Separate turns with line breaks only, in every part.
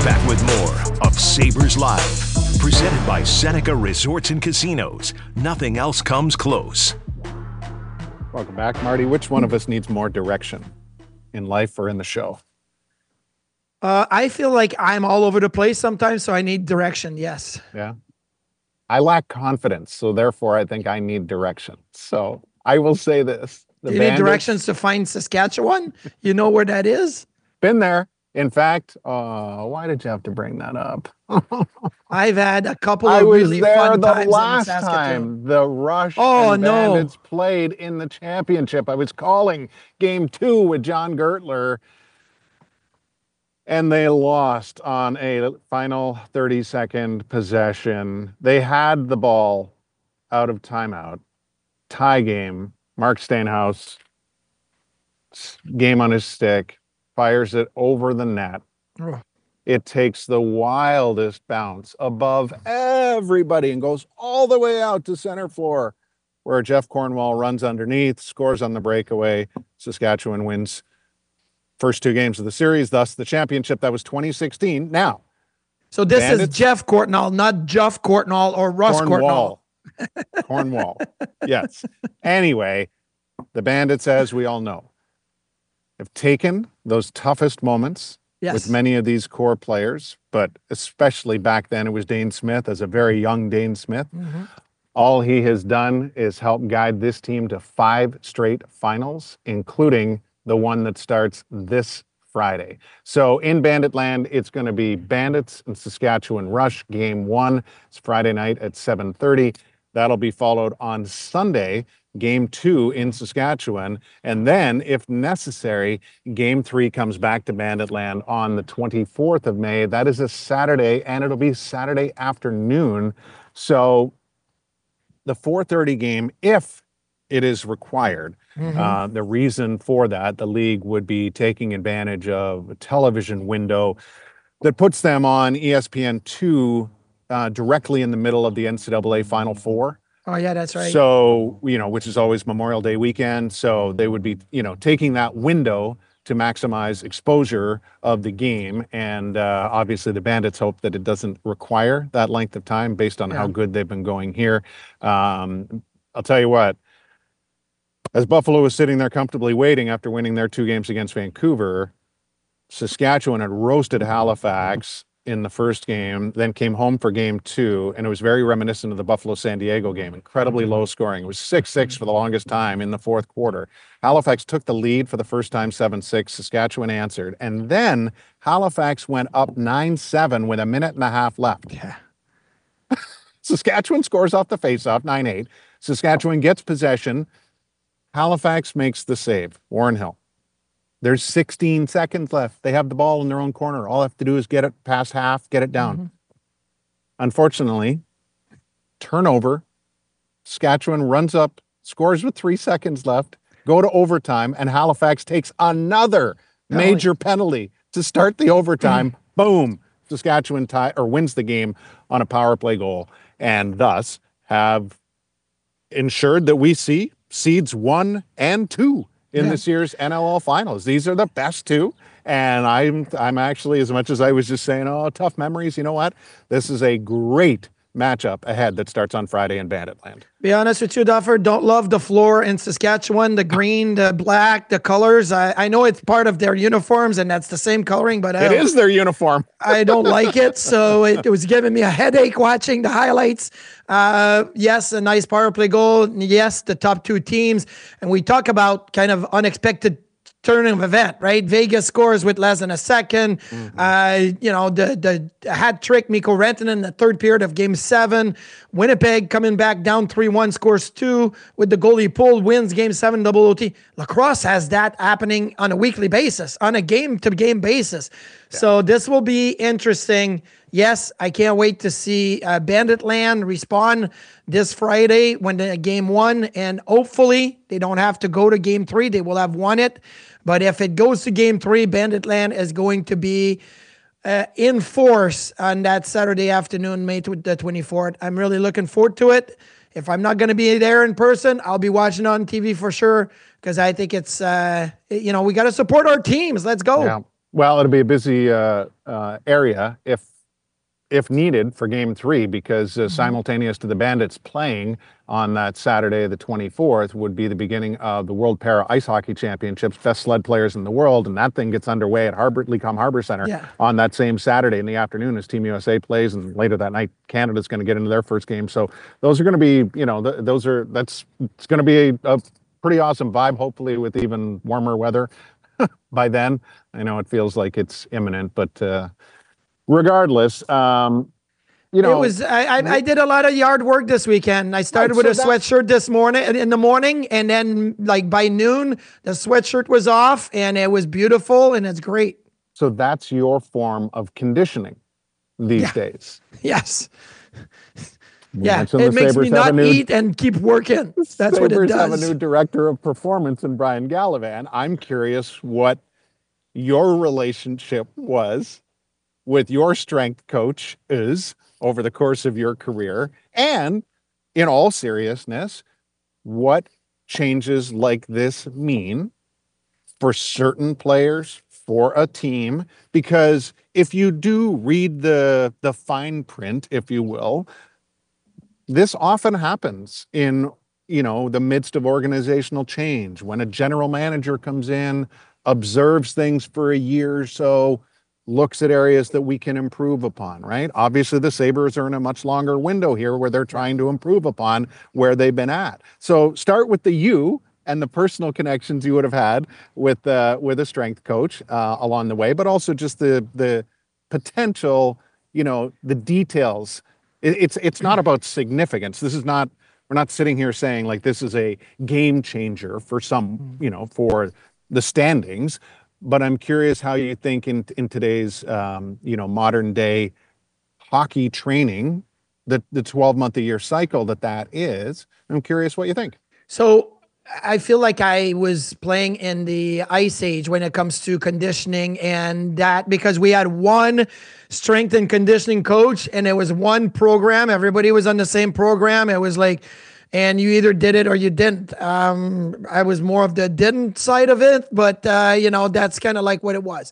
Back with more of Sabres Live. Presented by Seneca Resorts and Casinos. Nothing else comes close.
Welcome back, Marty. Which one of us needs more direction in life or in the show?
I feel like I'm all over the place sometimes, so I need direction, yes.
Yeah. I lack confidence, so therefore I think I need direction. So I will say this.
Do you need directions to find Saskatchewan? You know where that is?
Been there. In fact, why did you have to bring that up?
I've had a couple of really fun times in Saskatoon.
Last time the Rush and Bandits played in the championship. I was calling game 2 with John Gertler, and they lost on a final 30-second possession. They had the ball out of timeout. Tie game. Mark Steenhuis, game on his stick, fires it over the net. Oh. It takes the wildest bounce above everybody and goes all the way out to center floor, where Jeff Cornwall runs underneath, scores on the breakaway. Saskatchewan wins first 2 games of the series, thus the championship. That was 2016. Now,
so this is Jeff Courtnall, not Jeff Courtnall or Russ Courtnall.
Cornwall. Yes. Anyway, the Bandits, as we all know, have taken those toughest moments with many of these core players, but especially back then it was Dane Smith, as a very young Dane Smith. Mm-hmm. All he has done is help guide this team to 5 straight finals, including the one that starts this Friday. So in Banditland, it's going to be Bandits and Saskatchewan Rush, game 1. It's Friday night at 7:30. That'll be followed on Sunday, game 2 in Saskatchewan. And then, if necessary, game 3 comes back to Banditland on the 24th of May. That is a Saturday, and it'll be Saturday afternoon. So the 4:30 game, if it is required, the reason for that, the league would be taking advantage of a television window that puts them on ESPN2 directly in the middle of the NCAA Final Four.
Oh, yeah, that's right.
So, which is always Memorial Day weekend. So they would be, taking that window to maximize exposure of the game. And obviously the Bandits hope that it doesn't require that length of time based on how good they've been going here. I'll tell you what, as Buffalo was sitting there comfortably waiting after winning their 2 games against Vancouver, Saskatchewan had roasted Halifax in the first game, then came home for game 2, and it was very reminiscent of the Buffalo-San Diego game. Incredibly low scoring. It was 6-6 for the longest time in the fourth quarter. Halifax took the lead for the first time, 7-6. Saskatchewan answered. And then Halifax went up 9-7 with a minute and a half left.
Yeah.
Saskatchewan scores off the faceoff, 9-8. Saskatchewan gets possession. Halifax makes the save. Warren Hill. There's 16 seconds left. They have the ball in their own corner. All they have to do is get it past half, get it down. Mm-hmm. Unfortunately, turnover. Saskatchewan runs up, scores with 3 seconds left, go to overtime, and Halifax takes another major penalty to start the overtime. Boom. Saskatchewan wins the game on a power play goal, and thus have ensured that we see seeds 1 and 2 in this year's NLL finals. These are the best 2. And I'm actually, as much as I was just saying, tough memories, you know what? This is a great matchup ahead that starts on Friday in Banditland.
Be honest with you, Duffer, don't love the floor in Saskatchewan, the green, the black, the colors. I know it's part of their uniforms and that's the same coloring, but
it is their uniform.
I don't like it. So it was giving me a headache watching the highlights. Yes, a nice power play goal. Yes, the top 2 teams. And we talk about kind of unexpected turn of event, right? Vegas scores with less than a second. The hat trick, Mikko Rantanen in the third period of game 7. Winnipeg coming back down 3-1, scores 2 with the goalie pulled, wins game 7 double OT. Lacrosse has that happening on a weekly basis, on a game-to-game basis. Yeah. So this will be interesting. Yes, I can't wait to see Banditland respond this Friday when the game 1, and hopefully they don't have to go to game 3. They will have won it. But if it goes to game 3, Banditland is going to be in force on that Saturday afternoon, May the 24th. I'm really looking forward to it. If I'm not going to be there in person, I'll be watching on TV for sure, because I think it's, we got to support our teams. Let's go.
Yeah. Well, it'll be a busy area if needed for Game 3, because simultaneous to the Bandits playing on that Saturday, the 24th, would be the beginning of the World Para Ice Hockey Championships, best sled players in the world, and that thing gets underway at Lecom Harbor Center on that same Saturday in the afternoon as Team USA plays, and later that night Canada's going to get into their first game. So those are going to be, it's going to be a pretty awesome vibe, hopefully with even warmer weather by then. I know it feels like it's imminent, but regardless, it
was. I did a lot of yard work this weekend. I started with a sweatshirt in the morning, and then like by noon, the sweatshirt was off, and it was beautiful, and it's great.
So that's your form of conditioning these days.
Yes. It makes me not eat and keep working. That's what it does.
Have a new director of performance in Brian Gallivan. I'm curious what your relationship was with your strength coach is over the course of your career, and in all seriousness, what changes like this mean for certain players, for a team, because if you do read the fine print, if you will, this often happens in, the midst of organizational change, when a general manager comes in, observes things for a year or so, looks at areas that we can improve upon, right? Obviously, the Sabres are in a much longer window here where they're trying to improve upon where they've been at. So start with the you and the personal connections you would have had with a strength coach along the way, but also just the potential, the details. It's not about significance. We're not sitting here saying like this is a game changer for some, for the standings. But I'm curious how you think in today's, modern day hockey training, the 12-month-a-year cycle that is. I'm curious what you think.
So I feel like I was playing in the ice age when it comes to conditioning, and that because we had one strength and conditioning coach and it was one program. Everybody was on the same program. It was like, and you either did it or you didn't. I was more of the didn't side of it, but that's kind of like what it was.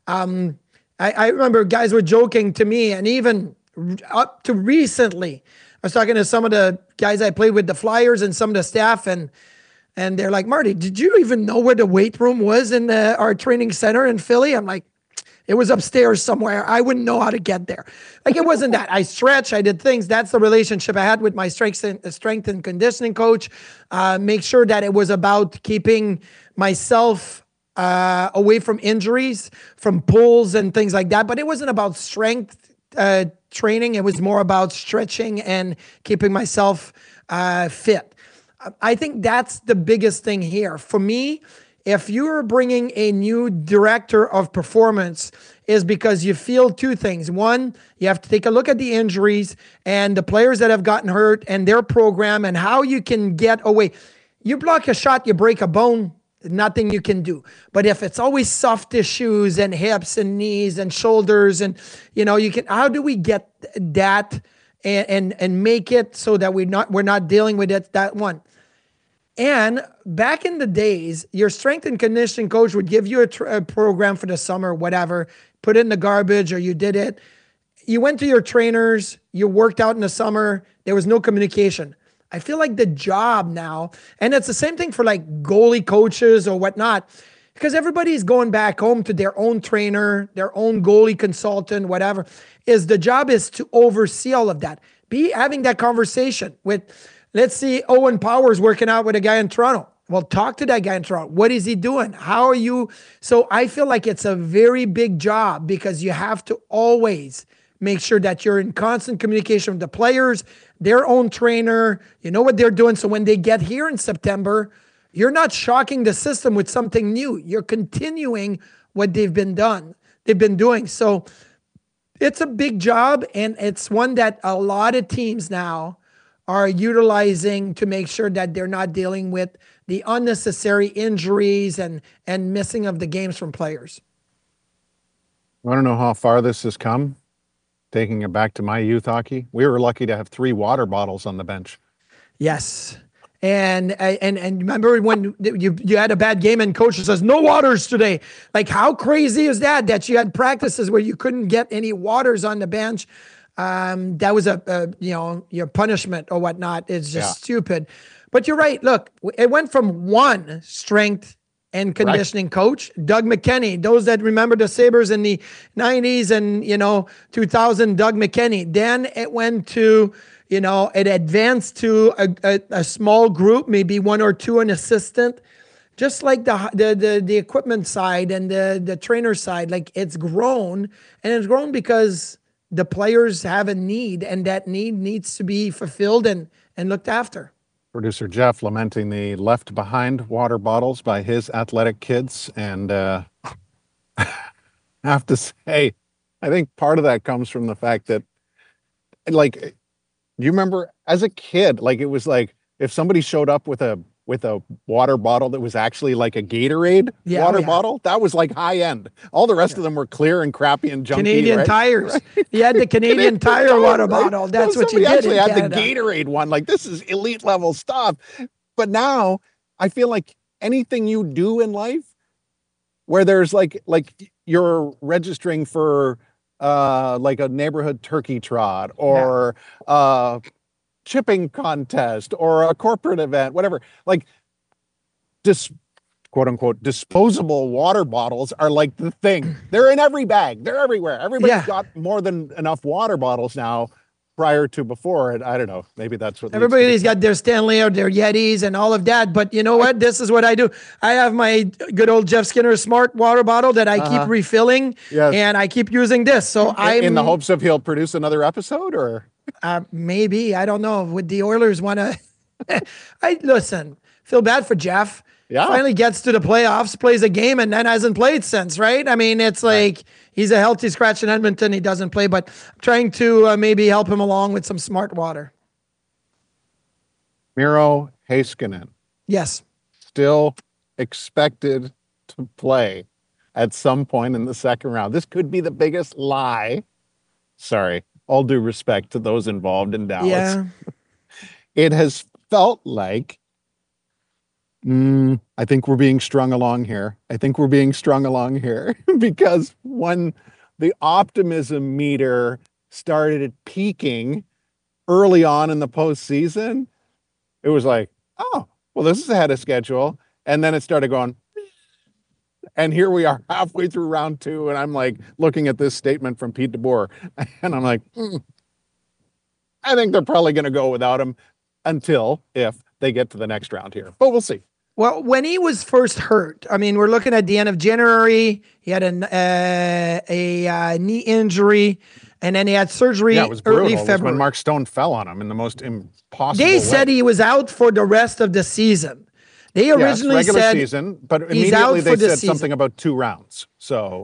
I remember guys were joking to me, and even up to recently, I was talking to some of the guys I played with, the Flyers, and some of the staff, and they're like, Marty, did you even know where the weight room was in our training center in Philly? I'm like, it was upstairs somewhere. I wouldn't know how to get there. Like, it wasn't that. I stretched, I did things. That's the relationship I had with my strength and conditioning coach. Make sure that it was about keeping myself away from injuries, from pulls and things like that. But it wasn't about strength training. It was more about stretching and keeping myself fit. I think that's the biggest thing here. For me, if you're bringing a new director of performance, is because you feel two things. One, you have to take a look at the injuries and the players that have gotten hurt and their program and how you can get away. You block a shot, you break a bone, nothing you can do. But if it's always soft tissues and hips and knees and shoulders and, you can, how do we get that and make it so that we're not dealing with it, that one. And back in the days, your strength and conditioning coach would give you a program for the summer, whatever, put it in the garbage, or you did it. You went to your trainers, you worked out in the summer, there was no communication. I feel like the job now, and it's the same thing for like goalie coaches or whatnot, because everybody's going back home to their own trainer, their own goalie consultant, whatever, is the job is to oversee all of that. Be having that conversation with, let's see, Owen Powers working out with a guy in Toronto. Well, talk to that guy in Toronto. What is he doing? How are you? So I feel like it's a very big job because you have to always make sure that you're in constant communication with the players, their own trainer, you know what they're doing. So when they get here in September, you're not shocking the system with something new. You're continuing what they've been doing. So it's a big job, and it's one that a lot of teams now are utilizing to make sure that they're not dealing with the unnecessary injuries and missing of the games from players.
I want to know how far this has come. Taking it back to my youth hockey, we were lucky to have 3 water bottles on the bench.
Yes. And remember when you had a bad game and coach says no waters today. Like, how crazy is that you had practices where you couldn't get any waters on the bench? That was your punishment or whatnot. It's just stupid. But you're right. Look, it went from one strength and conditioning coach, Doug McKenney. Those that remember the Sabres in the 90s and 2000, Doug McKenney. Then it went to it advanced to a small group, maybe one or two, an assistant. Just like the equipment side and the trainer side, like it's grown, and it's grown because the players have a need, and that need needs to be fulfilled and looked after.
Producer Jeff lamenting the left behind water bottles by his athletic kids. And I have to say, I think part of that comes from the fact that, like, do you remember as a kid, like it was like if somebody showed up with a water bottle that was actually like a Gatorade water bottle, that was like high end. All the rest of them were clear and crappy and junky.
Canadian Tires. Right? You had the Canadian Tire water bottle. That's what you did.
Actually had the Gatorade one. Like, this is elite level stuff. But now I feel like anything you do in life where there's like you're registering for like a neighborhood turkey trot or chipping contest or a corporate event, whatever, like quote unquote disposable water bottles are like the thing. They're in every bag. They're everywhere. Everybody's got more than enough water bottles now prior to before. And I don't know, maybe that's what
everybody's got their Stanley or their Yetis and all of that. But you know what? This is what I do. I have my good old Jeff Skinner Smart water bottle that I keep refilling and I keep using this. So I'm
in the hopes of he'll produce another episode or
maybe, I don't know. Would the Oilers want to? Listen, feel bad for Jeff. Yeah. Finally gets to the playoffs, plays a game, and then hasn't played since, right? I mean, it's like he's a healthy scratch in Edmonton. He doesn't play, but I'm trying to maybe help him along with some smart water.
Miro Heiskanen.
Yes.
Still expected to play at some point in the second round. This could be the biggest lie. Sorry. All due respect to those involved in Dallas.
Yeah.
It has felt like, I think we're being strung along here. Because when the optimism meter started peaking early on in the postseason, it was like, oh, well, this is ahead of schedule. And then it started going, and here we are halfway through round two. And I'm like looking at this statement from Pete DeBoer and I'm like, I think they're probably going to go without him if they get to the next round here, but we'll see.
Well, when he was first hurt, I mean, we're looking at the end of January. He had a knee injury, and then he had surgery early February. It was
when Mark Stone fell on him in the most impossible way.
They said he was out for the rest of the season. They originally
regular season, but immediately they said something about 2 rounds. So,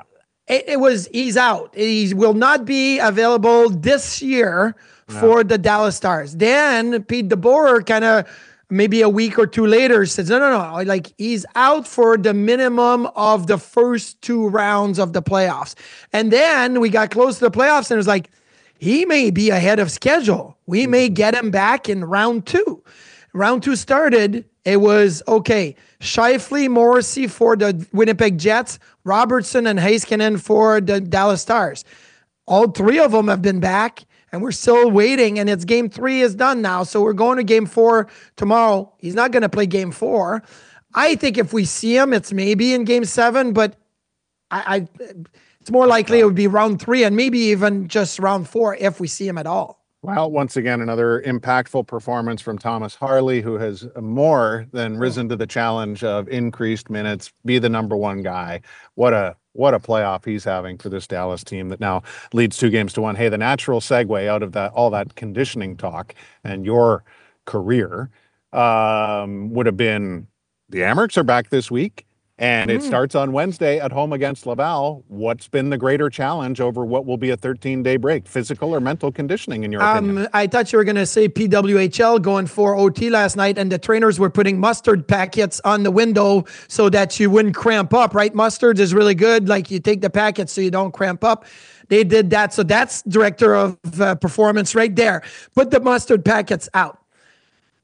he's out. He will not be available this year for the Dallas Stars. Then Pete DeBoer kind of maybe a week or two later says, no. Like, he's out for the minimum of the first 2 rounds of the playoffs. And then we got close to the playoffs and it was like, he may be ahead of schedule. We may get him back in round 2. Round 2 started. It was, okay, Scheifele, Morrissey for the Winnipeg Jets, Robertson and Heiskanen for the Dallas Stars. All 3 of them have been back, and we're still waiting, and Game 3 is done now, so we're going to Game 4 tomorrow. He's not going to play Game 4. I think if we see him, it's maybe in Game 7, but it's more likely it would be round 3 and maybe even just round 4 if we see him at all.
Well, once again, another impactful performance from Thomas Harley, who has more than risen to the challenge of increased minutes, be the number 1 guy. What a playoff he's having for this Dallas team that now leads 2-1. Hey, the natural segue out of all that conditioning talk and your career would have been the Amerks are back this week. And it starts on Wednesday at home against Laval. What's been the greater challenge over what will be a 13-day break, physical or mental conditioning, in your opinion?
I thought you were going to say PWHL going for OT last night, and the trainers were putting mustard packets on the window so that you wouldn't cramp up, right? Mustard is really good. Like, you take the packet so you don't cramp up. They did that. So that's director of performance right there. Put the mustard packets out.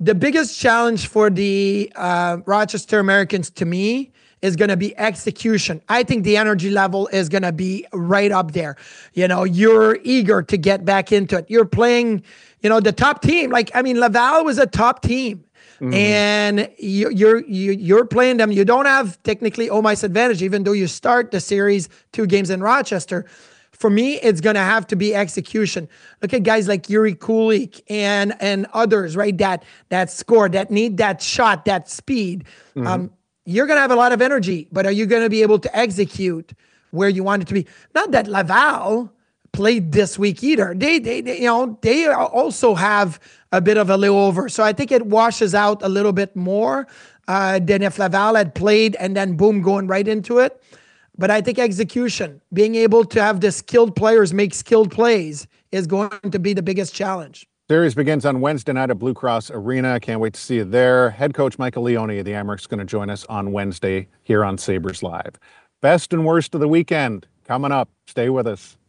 The biggest challenge for the Rochester Americans, to me, is going to be execution. I think the energy level is going to be right up there. You're eager to get back into it. You're playing, the top team. Laval was a top team. Mm-hmm. And you're playing them. You don't have technically home ice advantage, even though you start the series 2 games in Rochester. For me, it's going to have to be execution. Look at guys like Yuri Kulik and others, right? That score, that need that shot, that speed. Mm-hmm. You're going to have a lot of energy, but are you going to be able to execute where you want it to be? Not that Laval played this week either. They also have a bit of a layover. So I think it washes out a little bit more than if Laval had played and then boom, going right into it. But I think execution, being able to have the skilled players make skilled plays, is going to be the biggest challenge.
Series begins on Wednesday night at Blue Cross Arena. Can't wait to see you there. Head coach Michael Leone of the Amerks is going to join us on Wednesday here on Sabres Live. Best and worst of the weekend coming up. Stay with us.